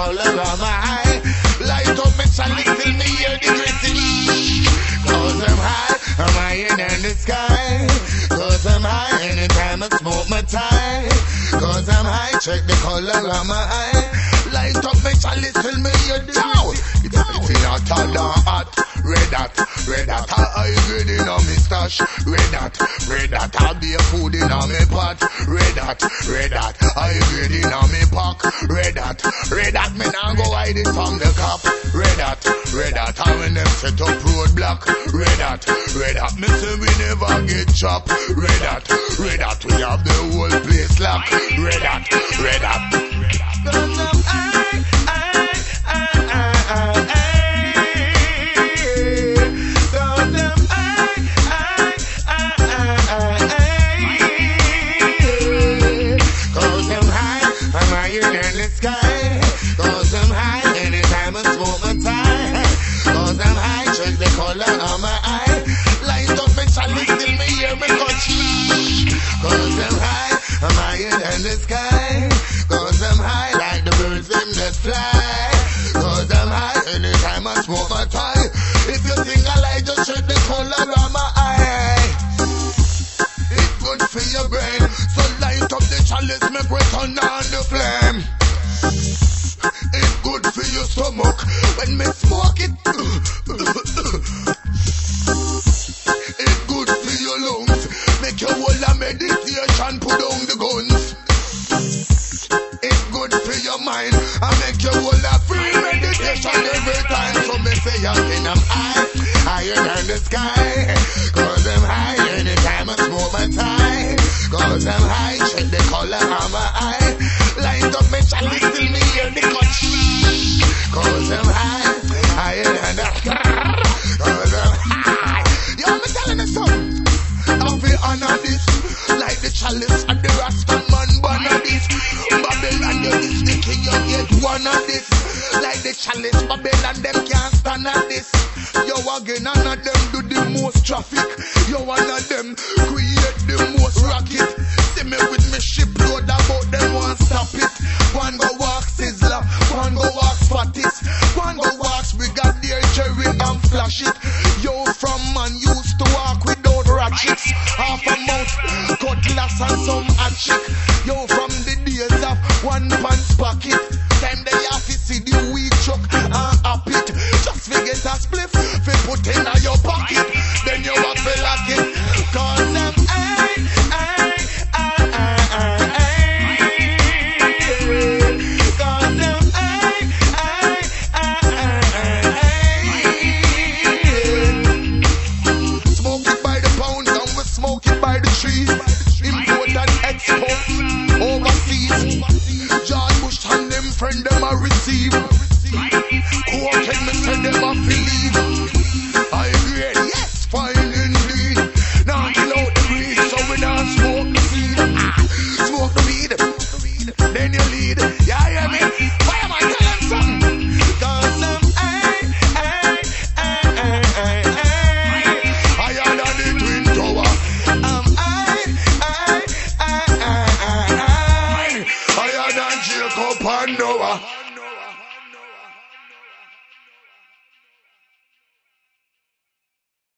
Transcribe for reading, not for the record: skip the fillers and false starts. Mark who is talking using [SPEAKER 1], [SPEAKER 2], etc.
[SPEAKER 1] color of my eye. Light up me chalice till me hear the gritty. Cause I'm high, I'm higher than the sky. Cause I'm high anytime I smoke my tie. Cause I'm high, check the color of my eye. Light up me chalice till me hear the gritty. It's hot, hot, red hot, red hot. I grade in on me stash. Red hot, I'll be a food in on me pot. Red hot, I grade in on me pack. Red hot, me now go hide it from the cop. Red hot, I when them set up roadblock. Red hot, me say we never get chopped. Red hot, we have the whole place locked. Red hot. Sky, cause I'm high anytime I smoke my tie. Cause I'm high, check the color of my eye. Light up me chalice till me hear me cut. Cause I'm high, I'm higher than the sky. Cause I'm high like the birds them that fly. Cause I'm high anytime I smoke my tie. If you think I like, just check the color of my eye. It's good for your brain, so light up the chalice, make we turn on the flame. It's good for your stomach when me smoke it. It's good for your lungs, make your whole a meditation, put down the guns. It's good for your mind, I make your whole a free meditation every time. So me say again, I'm higher than the sky. Cause I'm high anytime I smoke my tie. Cause I'm high, check the color of my eye. Light up me chalice till me hear the cut. Cause I'm higher than the sky. Cause I'm high. Yo, me telling you something. I'll be honor this, like the chalice and the Rasta man born of this. Babylon, you this the king, you get one of this. Like the chalice, Babylon, them can't stand at this. Yo, again, none of them do the most traffic. Yo, one of them create the most rocket. See me with me shipload about them, won't stop it. One go walk Sizzler, one go walk Fatis, one go walk Brigadier Jerry and flash it. Yo, from man used to walk without ratchets. Half a mouth, cutlass and some hatchet. Yo, from the days of one pants pocket, time they have to see the weak truck and up it. Just forget a spliff, fi put in your pocket, then you walk fi lock it. Cause them friend them a receive. Who can me send them a believe? I agree, yes, fine indeed. Now kill out the greed, so we not smoke the seed. Smoke the weed, then you lead. Yeah, hear me? Why am I telling something? Cause I'm higher than the Twin Tower. I'm higher than Jacob and Noah.